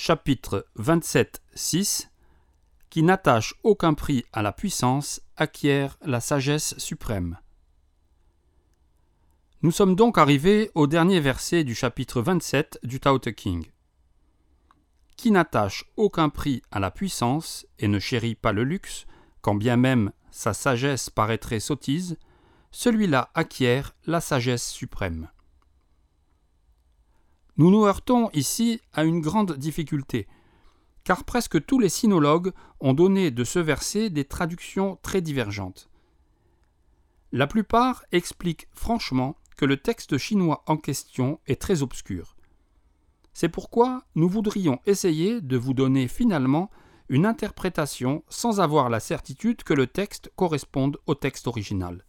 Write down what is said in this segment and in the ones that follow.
chapitre 27, 6 « Qui n'attache aucun prix à la puissance acquiert la sagesse suprême ». Nous sommes donc arrivés au dernier verset du chapitre 27 du Tao Te Ching. Qui n'attache aucun prix à la puissance et ne chérit pas le luxe, quand bien même sa sagesse paraîtrait sottise, celui-là acquiert la sagesse suprême. Nous nous heurtons ici à une grande difficulté, car presque tous les sinologues ont donné de ce verset des traductions très divergentes. La plupart expliquent franchement que le texte chinois en question est très obscur. C'est pourquoi nous voudrions essayer de vous donner finalement une interprétation sans avoir la certitude que le texte corresponde au texte original.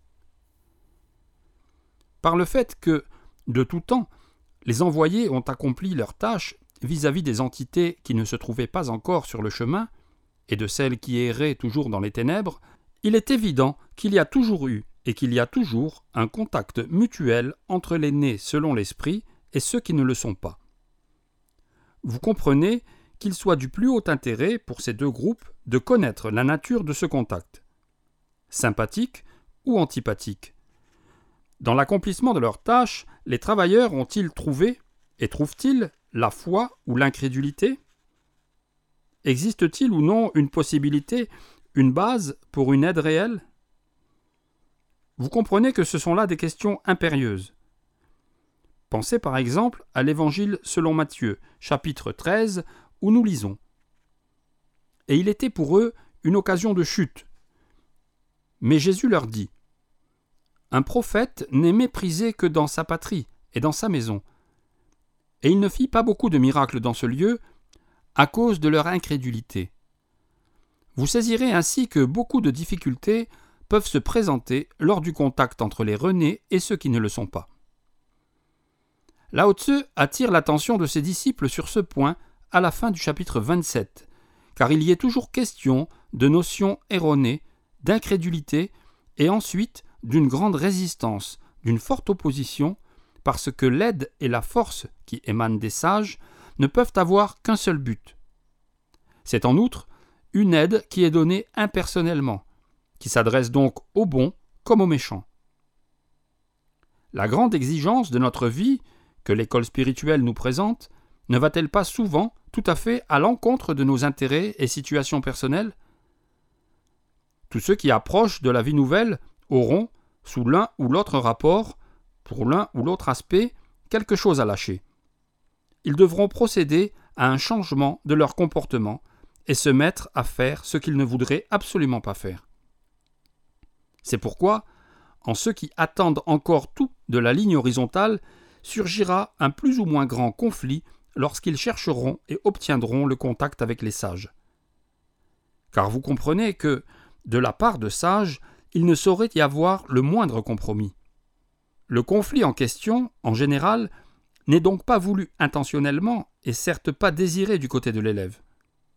Par le fait que, de tout temps, les envoyés ont accompli leur tâche vis-à-vis des entités qui ne se trouvaient pas encore sur le chemin et de celles qui erraient toujours dans les ténèbres, il est évident qu'il y a toujours eu et qu'il y a toujours un contact mutuel entre les nés selon l'esprit et ceux qui ne le sont pas. Vous comprenez qu'il soit du plus haut intérêt pour ces deux groupes de connaître la nature de ce contact, sympathique ou antipathique. Dans l'accomplissement de leur tâche, les travailleurs ont-ils trouvé et trouvent-ils la foi ou l'incrédulité ? Existe-t-il ou non une possibilité, une base pour une aide réelle ? Vous comprenez que ce sont là des questions impérieuses. Pensez par exemple à l'Évangile selon Matthieu, chapitre 13, où nous lisons « Et il était pour eux une occasion de chute. Mais Jésus leur dit « Un prophète n'est méprisé que dans sa patrie et dans sa maison. Et il ne fit pas beaucoup de miracles dans ce lieu à cause de leur incrédulité. Vous saisirez ainsi que beaucoup de difficultés peuvent se présenter lors du contact entre les renés et ceux qui ne le sont pas. Lao Tzu attire l'attention de ses disciples sur ce point à la fin du chapitre 27, car il y est toujours question de notions erronées, d'incrédulité et ensuite d'une grande résistance, d'une forte opposition, parce que l'aide et la force qui émanent des sages ne peuvent avoir qu'un seul but. C'est en outre une aide qui est donnée impersonnellement, qui s'adresse donc aux bons comme aux méchants. La grande exigence de notre vie que l'école spirituelle nous présente ne va-t-elle pas souvent tout à fait à l'encontre de nos intérêts et situations personnelles ? Tous ceux qui approchent de la vie nouvelle auront, sous l'un ou l'autre rapport, pour l'un ou l'autre aspect, quelque chose à lâcher. Ils devront procéder à un changement de leur comportement et se mettre à faire ce qu'ils ne voudraient absolument pas faire. C'est pourquoi, en ceux qui attendent encore tout de la ligne horizontale, surgira un plus ou moins grand conflit lorsqu'ils chercheront et obtiendront le contact avec les sages. Car vous comprenez que, de la part de sages, il ne saurait y avoir le moindre compromis. Le conflit en question, en général, n'est donc pas voulu intentionnellement et certes pas désiré du côté de l'élève. Pourquoi ?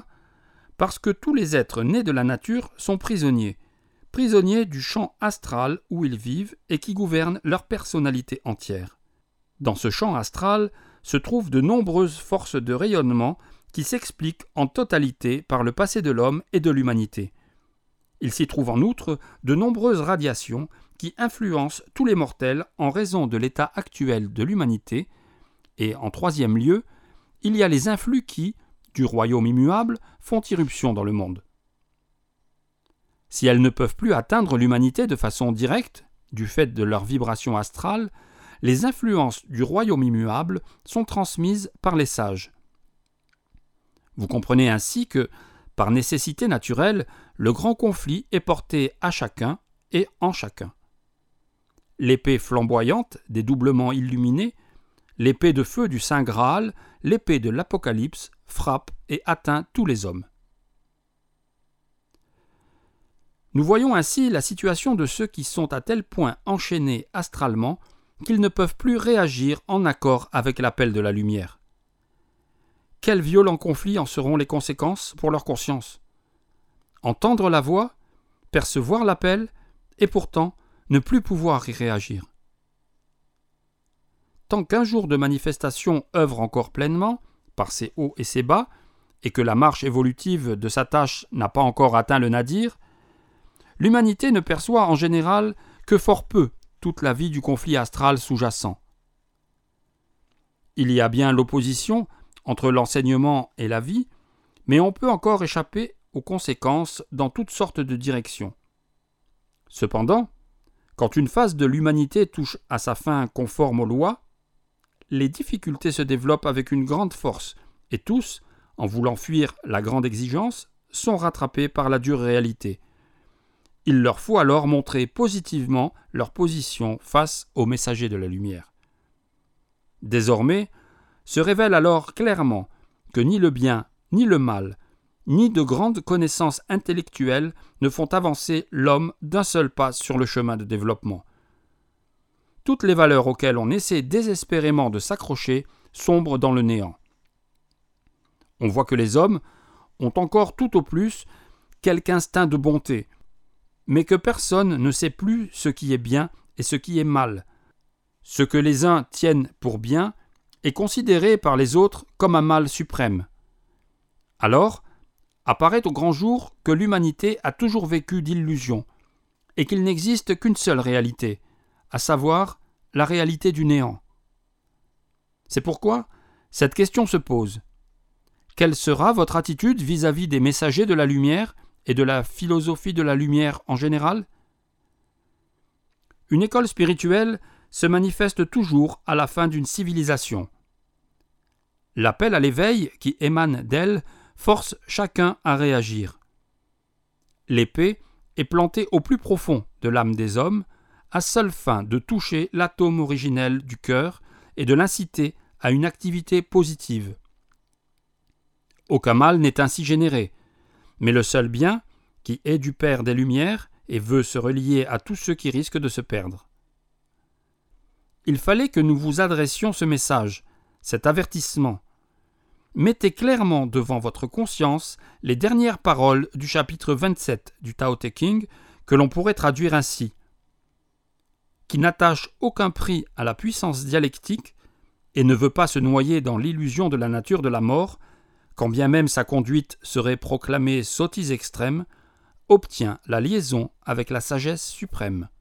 Parce que tous les êtres nés de la nature sont prisonniers du champ astral où ils vivent et qui gouverne leur personnalité entière. Dans ce champ astral se trouvent de nombreuses forces de rayonnement qui s'expliquent en totalité par le passé de l'homme et de l'humanité. Il s'y trouve en outre de nombreuses radiations qui influencent tous les mortels en raison de l'état actuel de l'humanité, et en troisième lieu, il y a les influx qui, du royaume immuable, font irruption dans le monde. Si elles ne peuvent plus atteindre l'humanité de façon directe, du fait de leur vibration astrale, les influences du royaume immuable sont transmises par les sages. Vous comprenez ainsi que, par nécessité naturelle, le grand conflit est porté à chacun et en chacun. L'épée flamboyante des doublements illuminés, l'épée de feu du Saint Graal, l'épée de l'Apocalypse frappe et atteint tous les hommes. Nous voyons ainsi la situation de ceux qui sont à tel point enchaînés astralement qu'ils ne peuvent plus réagir en accord avec l'appel de la lumière. Quels violents conflits en seront les conséquences pour leur conscience ? Entendre la voix, percevoir l'appel, et pourtant ne plus pouvoir y réagir. Tant qu'un jour de manifestation œuvre encore pleinement, par ses hauts et ses bas, et que la marche évolutive de sa tâche n'a pas encore atteint le nadir, l'humanité ne perçoit en général que fort peu toute la vie du conflit astral sous-jacent. Il y a bien l'opposition entre l'enseignement et la vie, mais on peut encore échapper aux conséquences dans toutes sortes de directions. Cependant, quand une phase de l'humanité touche à sa fin conforme aux lois, les difficultés se développent avec une grande force, et tous, en voulant fuir la grande exigence, sont rattrapés par la dure réalité. Il leur faut alors montrer positivement leur position face aux messagers de la lumière. Désormais, se révèle alors clairement que ni le bien, ni le mal, ni de grandes connaissances intellectuelles ne font avancer l'homme d'un seul pas sur le chemin de développement. Toutes les valeurs auxquelles on essaie désespérément de s'accrocher sombrent dans le néant. On voit que les hommes ont encore tout au plus quelque instinct de bonté, mais que personne ne sait plus ce qui est bien et ce qui est mal. Ce que les uns tiennent pour bien est considéré par les autres comme un mal suprême. Alors, apparaît au grand jour que l'humanité a toujours vécu d'illusions, et qu'il n'existe qu'une seule réalité, à savoir la réalité du néant. C'est pourquoi cette question se pose. Quelle sera votre attitude vis-à-vis des messagers de la lumière et de la philosophie de la lumière en général ? Une école spirituelle se manifeste toujours à la fin d'une civilisation. L'appel à l'éveil qui émane d'elle force chacun à réagir. L'épée est plantée au plus profond de l'âme des hommes, à seule fin de toucher l'atome originel du cœur et de l'inciter à une activité positive. Aucun mal n'est ainsi généré, mais le seul bien, qui est du Père des Lumières et veut se relier à tous ceux qui risquent de se perdre. Il fallait que nous vous adressions ce message, cet avertissement. Mettez clairement devant votre conscience les dernières paroles du chapitre 27 du Tao Te Ching que l'on pourrait traduire ainsi. Qui n'attache aucun prix à la puissance dialectique et ne veut pas se noyer dans l'illusion de la nature de la mort, quand bien même sa conduite serait proclamée sottise extrême, obtient la liaison avec la sagesse suprême.